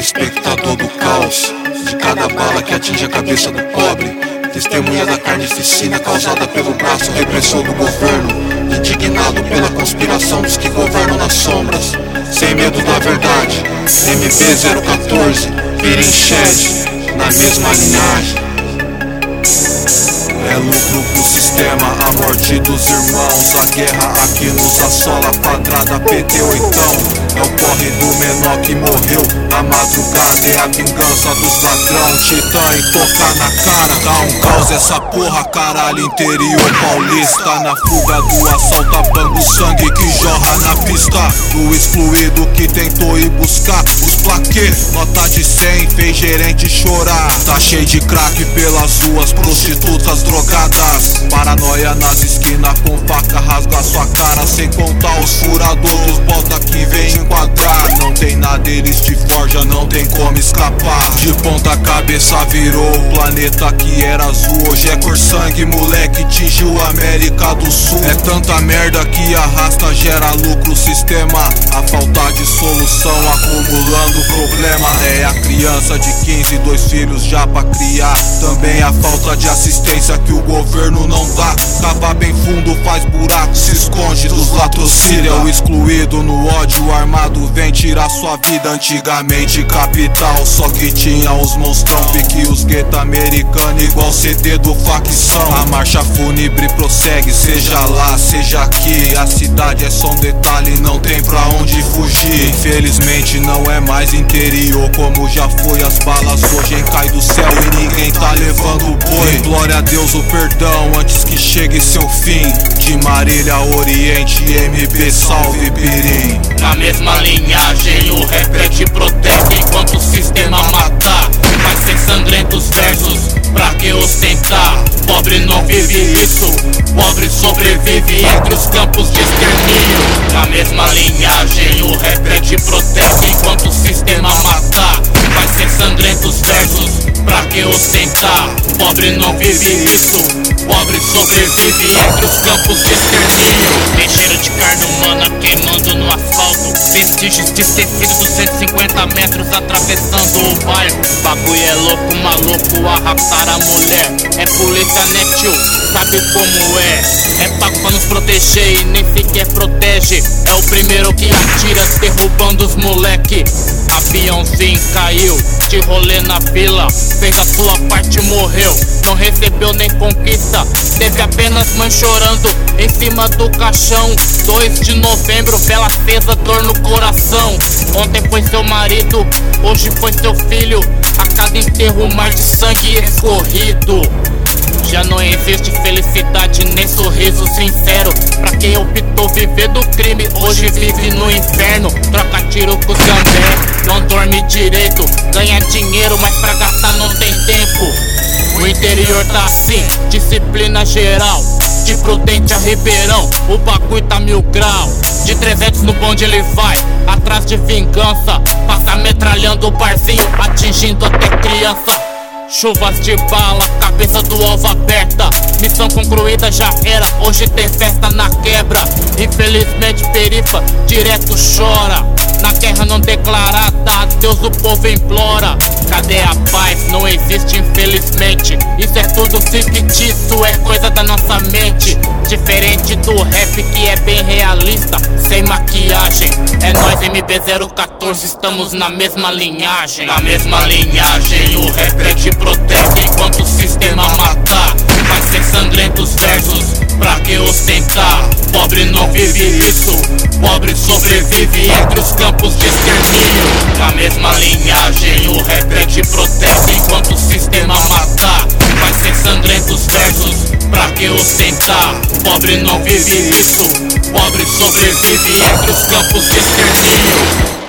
espectador do caos, de cada bala que atinge a cabeça do pobre, testemunha da carnificina causada pelo braço repressor do governo, indignado pela conspiração dos que governam nas sombras, sem medo da verdade. MB014, Pirinchete, na mesma linhagem. É lucro pro sistema, a morte dos irmãos, a guerra aqui nos assola, quadrada PT ou então é o corre do menor que morreu. A madrugada é a vingança dos ladrão, titã e toca na cara. Dá um caos essa porra, caralho, interior paulista. Na fuga do assalto, apagando o sangue que jorra na pista. Do excluído que tentou ir buscar os plaquês, nota de 100 fez gerente chorar. Tá cheio de crack pelas ruas, prostitutas drogadas. Paranoia nas esquinas, com faca rasga sua cara. Sem contar os furadores dos bota que vem enquadrar. Não tem nada, eles te forja, não tem como escapar. De ponta cabeça virou o planeta que era azul. Hoje é cor sangue, moleque, tingiu a América do Sul. É tanta merda que arrasta, gera lucro, sistema. A falta de solução acumulando problema. É a criança de 15, 2 filhos já pra criar. Também a falta de assistência que o governo não dá. Cava bem fundo, faz buraco, se esconde dos latrocínios. É o excluído no ódio armado, vem tirar sua vida. Antigamente capital, só que tinha os monstrão. Pique os guetos americanos, igual CD do facção. A marcha fúnebre prossegue, seja lá, seja aqui. A cidade é só um detalhe, não tem pra onde fugir. Infelizmente não é mais interior como já foi. As balas hoje cai do céu e ninguém tá levando o boi. Glória a Deus o perdão antes que chegue seu fim. De Marília Oriente, MB salve Pirim. Na mesma linhagem o rap te protege enquanto o sistema matar. Vai ser sangrentos versos, pra que ostentar? Pobre não vive isso, pobre sobrevive entre os campos de extermínio. Na mesma linhagem o rap te protege enquanto o sistema matar. Vai ser sangrentos versos, pra que ostentar? Pobre não vive isso, pobre sobrevive entre os campos de extermínio. Tem cheiro de carne humana queimando no asfalto, vestígios de tecido dos 150 metros atravessando o bairro. Bagulho é louco, maluco, arrastar a mulher. É polícia, né tio? Sabe como é? É pago pra nos proteger e nem sequer protege. É o primeiro que atira, derrubando os moleque. Aviãozinho caiu, de rolê na fila, fez a sua parte e morreu. Não recebeu nem conquista, teve apenas mãe chorando em cima do caixão. 2 de novembro, vela acesa, dor no coração. Ontem foi seu marido, hoje foi seu filho. A cada enterro, mar de sangue escorrido. Já não existe felicidade nem sorriso sincero. Pra quem optou viver do crime, hoje vive no inferno. Troca tiro com o Zambé, não dorme direito. Ganha dinheiro, mas pra gastar não tem tempo. O interior tá assim, disciplina geral. De Prudente a Ribeirão, o bagulho tá 1000 grau. De 300 no bonde ele vai, atrás de vingança. Passa metralhando o barzinho, atingindo até criança. Chuvas de bala, cabeça do alvo aberta. Missão concluída já era, hoje tem festa na quebra. Infelizmente perifa, direto chora. Na guerra não declarada, a Deus o povo implora. Cadê a paz? Não existe infelizmente. Isso é tudo fictício, é coisa da nossa mente. Diferente do rap que é bem realista, sem maquiagem. É nós MB014, estamos na mesma linhagem. Na mesma linhagem o rap te protege enquanto o sistema matar. Vai ser sangrentos versos, pra que ostentar? Pobre não vive isso, pobre sobrevive entre os campos de extermínio. Na mesma linhagem o rap te protege enquanto o sistema matar. Vai ser sangrentos versos, pra que ostentar? Pobre não vive isso, pobre sobrevive entre os campos de extermínio.